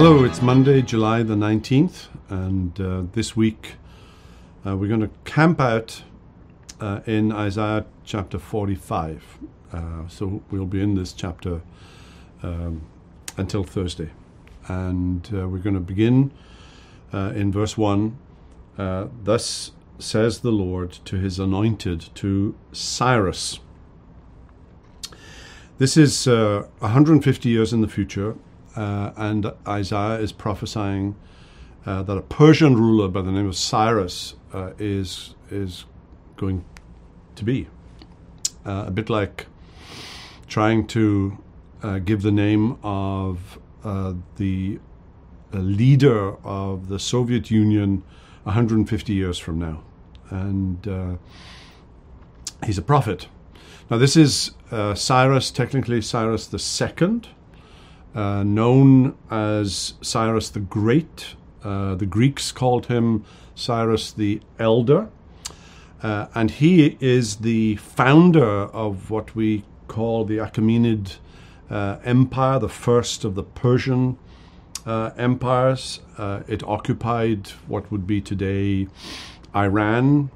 Hello, it's Monday, July the 19th, and this week we're going to camp out in Isaiah chapter 45. So we'll be in this chapter until Thursday. And we're going to begin in verse 1. Thus says the Lord to his anointed, to Cyrus. This is 150 years in the future. And Isaiah is prophesying that a Persian ruler by the name of Cyrus is going to be. A bit like trying to give the name of the leader of the Soviet Union 150 years from now. And he's a prophet. Now this is Cyrus, technically Cyrus the Second. Known as Cyrus the Great. The Greeks called him Cyrus the Elder. And he is the founder of what we call the Achaemenid Empire, the first of the Persian empires. It occupied what would be today Iran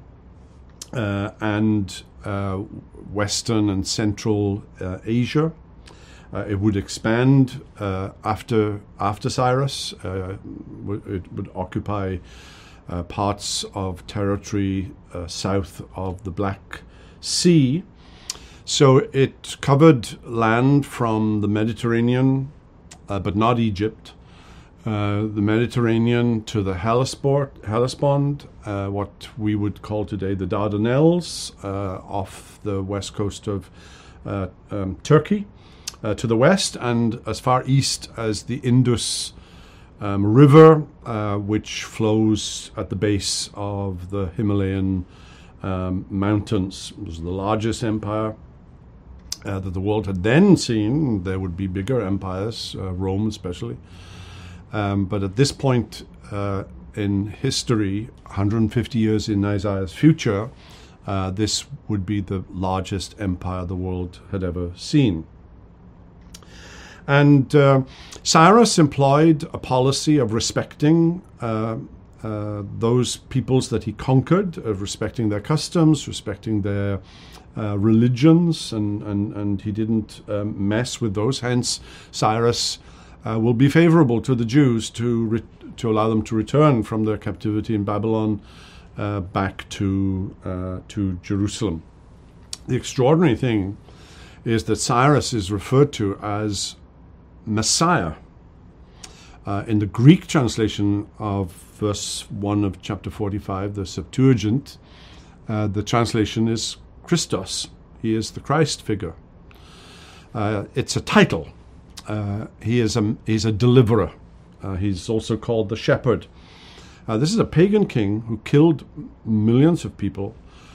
and Western and Central Asia. It would expand after Cyrus. It would occupy parts of territory south of the Black Sea. So it covered land from the Mediterranean, but not Egypt, the Mediterranean to the Hellespont, what we would call today the Dardanelles, off the west coast of Turkey. To the west, and as far east as the Indus River, which flows at the base of the Himalayan mountains. It was the largest empire that the world had then seen. There would be bigger empires, Rome especially. But at this point in history, 150 years in Isaiah's future, this would be the largest empire the world had ever seen. And Cyrus employed a policy of respecting those peoples that he conquered, of respecting their customs, respecting their religions, and he didn't mess with those. Hence, Cyrus will be favorable to the Jews to allow them to return from their captivity in Babylon back to Jerusalem. The extraordinary thing is that Cyrus is referred to as Messiah. In the Greek translation of verse 1 of chapter 45, the Septuagint, the translation is Christos. He is the Christ figure. It's a title. He's a deliverer. He's also called the shepherd. This is a pagan king who killed millions of people,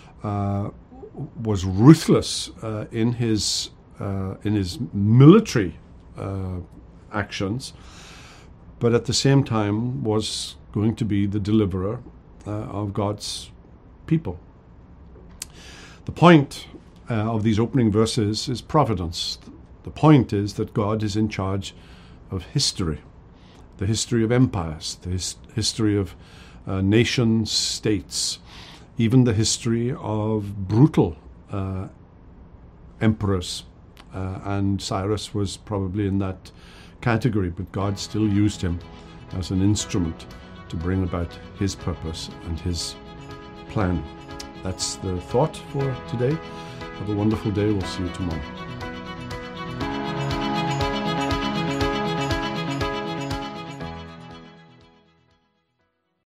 was ruthless in his military actions, but at the same time was going to be the deliverer of God's people. The point of these opening verses is providence. The point is that God is in charge of history, the history of empires, the history of nations, states, even the history of brutal emperors. And Cyrus was probably in that category, but God still used him as an instrument to bring about his purpose and his plan. That's the thought for today. Have a wonderful day. We'll see you tomorrow.